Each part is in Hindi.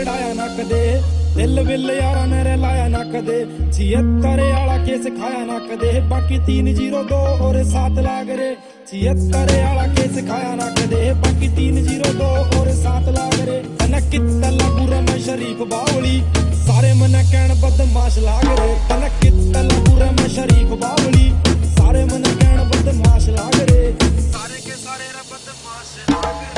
लड़ाया ना कदे, दिल विल यारा ने लाया ना कदे, 76 आला केस खाया ना कदे, बाकी 302 और 7 लाख रे, 76 आला केस खाया ना कदे, बाकी 302 और 7 लाख रे। तने कित्ता लागू रमे शरीफ बावली, सारे मन कहन बदमाश लाग रे, तने कित्ता लागू रमे शरीफ बावली, सारे मन कहन बदमाश लाग रे, सारे के सारे रे बदमाश लाग रे।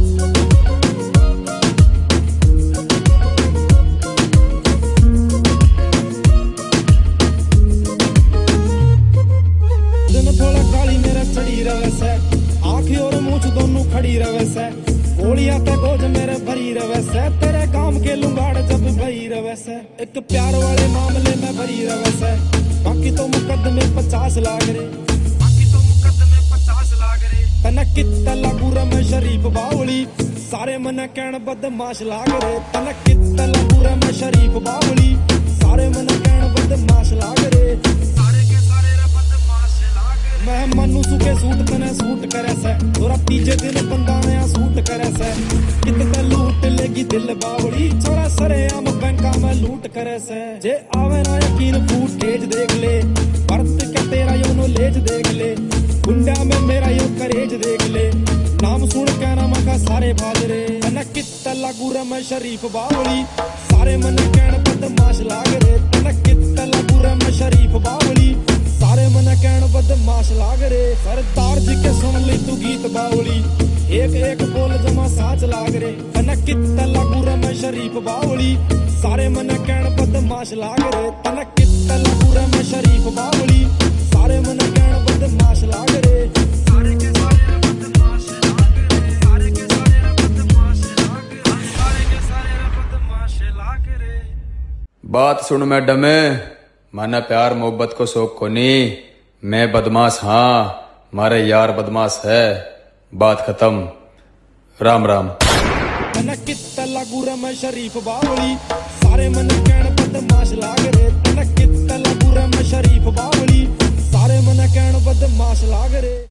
थोड़ा काली मेरा चढ़ी रवे से, आँखें और मूछ दोनों खड़ी रवे से, गोलियां ते गोज मेरे भरी रवे से, तेरे काम के लुंगाड़ जब भरी रवे से, एक प्यार वाले मामले में भरी रवे से, बाकी तो मुकदमे 50 लाख रे, बाकी तो मुकदमे 50 लाख रे। तने कित्ता लागू रमे शरीफ बावली, सारे मन कहन बदमाश लाग रे, तने कित्ता लागू रमे शरीफ बावली, सारे मन कहन बदमाश लाग रे, सारे के सारे मैं मनु सुके सूट तने सूट करे से, तोरा तीजे दिन बंदा नया सूट करे से, कितने लूट लेगी दिल बावली, छोरा सरे आम बैंका में लूट करे से, जे आवे ना यकीन फूटेज देख ले, बर्त क्या तेरा यो नॉलेज देख ले, गुंडा में मेरा यो करेज देख ले, नाम सुन के नाम का सारे भाजरे, तने कित्ता लागू रमे शरीफ बावली, सारे मन कहन बदमाश लाग रे, तने कित्ता लागू रमे शरीफ बावली, सारे मन कहन बदमाश लाग रे। सरदार जी के सुन ली तू गीत बावली, एक एक बोल जमा साच लाग रे, तने कित्ता लागू रमे शरीफ बावली, सारे मन कहन बदमाश लाग रे, तने कित्ता लागू रमे शरीफ बावली, सारे मन कहन बदमाश लाग रे, सारे के सारे बदमाश लाग रे, सारे के सारे बदमाश लाग रे, सारे के सारे बदमाश लाग रे। बात सुन मैडम, माना प्यार मोहब्बत को शौक को नहीं, मैं बदमाश हाँ, मारे यार बदमाश है, बात खत्म, राम राम। तने कित्ता लागू रमे शरीफ बावली, सारे मन कहन बदमाश लाग रे, तने कित्ता लागू रमे शरीफ बावली, सारे मन कहन बदमाश लाग रे।